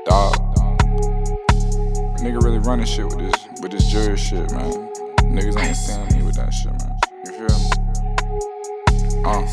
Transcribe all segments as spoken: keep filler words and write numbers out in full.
Dog. Nigga really running shit with this, with this jury shit, man. Niggas ain't seeing me with that shit, man. You feel me? Uh.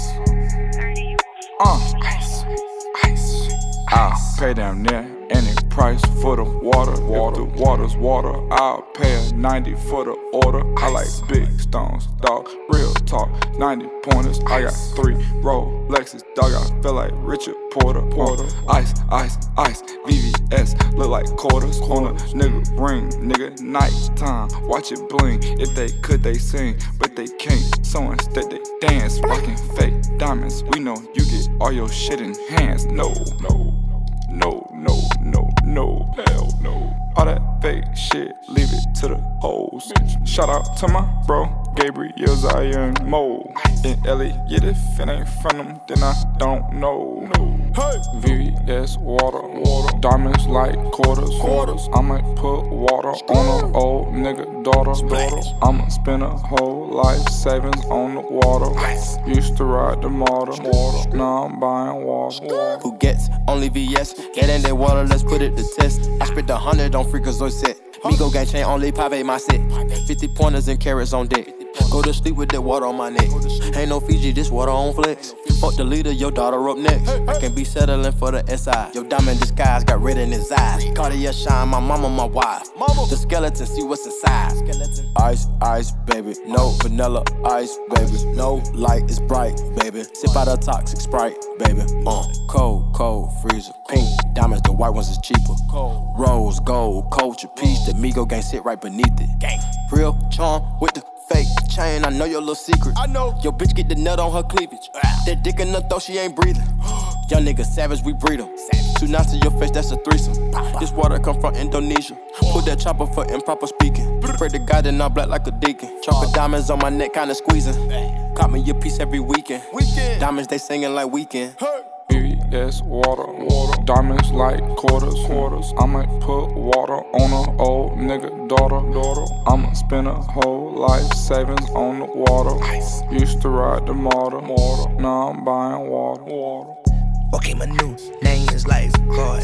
Uh. Ice. Ice. I'll pay damn near any price for the water. Water. If the water's water, I'll pay a ninety for the order. I like big stones, dog. Real talk. ninety pointers. I got three Rolexes, dog. I feel like Richard Porter. Porter. Ice, ice, ice. V V S look like quarters. On a nigga ring, nigga nighttime. Watch it bling. If they could, they sing, but they can't. So instead they dance, rocking fake diamonds. We know you get all your shit in hands. No, no. No, no, no, no, hell no. All that fake shit, leave it to the hoes. Shout out to my bro, Gabriel Zion Mo. In Ellie, yeah, if it ain't from them, then I don't know. Hey. V V S water, water, diamonds like quarters, quarters. I'ma put water on an old nigga daughter, daughter. I'ma spend a whole life savings on the water. Used to ride the motor, now I'm buying water. Who gets only V S? Get in that water, let's put it to test. I spent a hundred on Freakazoid set. Migo gang chain only pave my set. Fifty pointers and carrots on deck. Go to sleep with that water on my neck. Ain't no Fiji, this water on flex. Fuck the leader, your daughter up next. I can be settling for the S I. Your diamond disguise got red in his eyes. Cartier shine, my mama, my wife. The skeleton, see what's inside. Ice, ice, baby. No vanilla ice, baby. No light is bright, baby. Sip out a toxic Sprite, baby. Uh, cold, cold, freezer. Pink diamonds, the white ones is cheaper. Rose, gold, culture, piece. The Migo gang sit right beneath it. Real charm with the fake chain, I know your little secret. I know your bitch get the nut on her cleavage. That dick in her throat, she ain't breathing. Young nigga savage, we breed em. Two knots to your face, that's a threesome. This water come from Indonesia. Put that chopper for improper speaking. Pray to God and I'm black like a deacon. Chocolate diamonds on my neck, kinda squeezing. Caught me your piece every weekend. Diamonds, they singing like Weekend. V V S water, water, diamonds like quarters, quarters. I'ma put water on an old nigga daughter, daughter. I'ma spend a whole life savings on the water. Used to ride the motor, now I'm buying water, water. Okay, my new name is Life God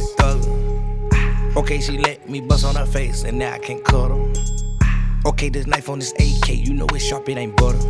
Thugger. Okay, she let me bust on her face and now I can't cut her. Okay, this knife on this A K, you know it's sharp, it ain't butter.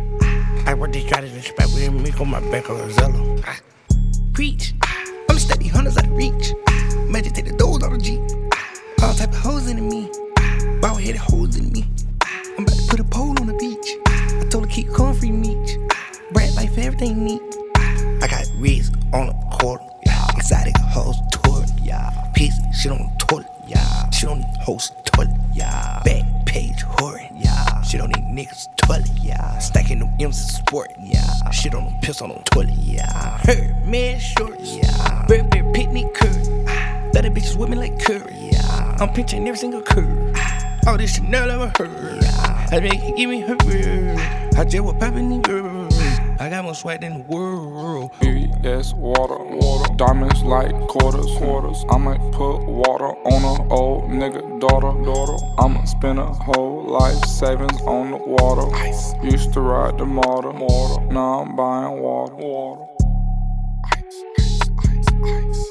I work this strategy and spec with me on my back of a Zella. Preach, I'm steady hunters out of reach. Magic take the doors out of Jeep. All type of hoes in me, bald headed hoes in me. I'm about to put a pole on the beach. I told her keep corn free meat. Brand life, everything neat. I got reds on the quarter, yeah. Exotic hoes toilet, yeah. Piss shit on the toilet, yeah. Shit on the hoes toilet, yeah. Back page whoring, yeah. Shit on these niggas toilet, yeah. Stacking them M's in sport, yeah. Shit on them piss on them toilet, yeah. Her man shorts, yeah. Burberry picnic curry. Let the bitches with me like curry, yeah. I'm pinching every single curve. All this Chanel ever heard, yeah. I make it give me her word. I just was popping the girl. I got more swag than the world. V V S water, water, diamonds like quarters, quarters. I'ma put water on an old nigga daughter, daughter. I'ma spend a whole life savings on the water. Used to ride the motor, now I'm buying water, water. Ice, ice, ice, ice.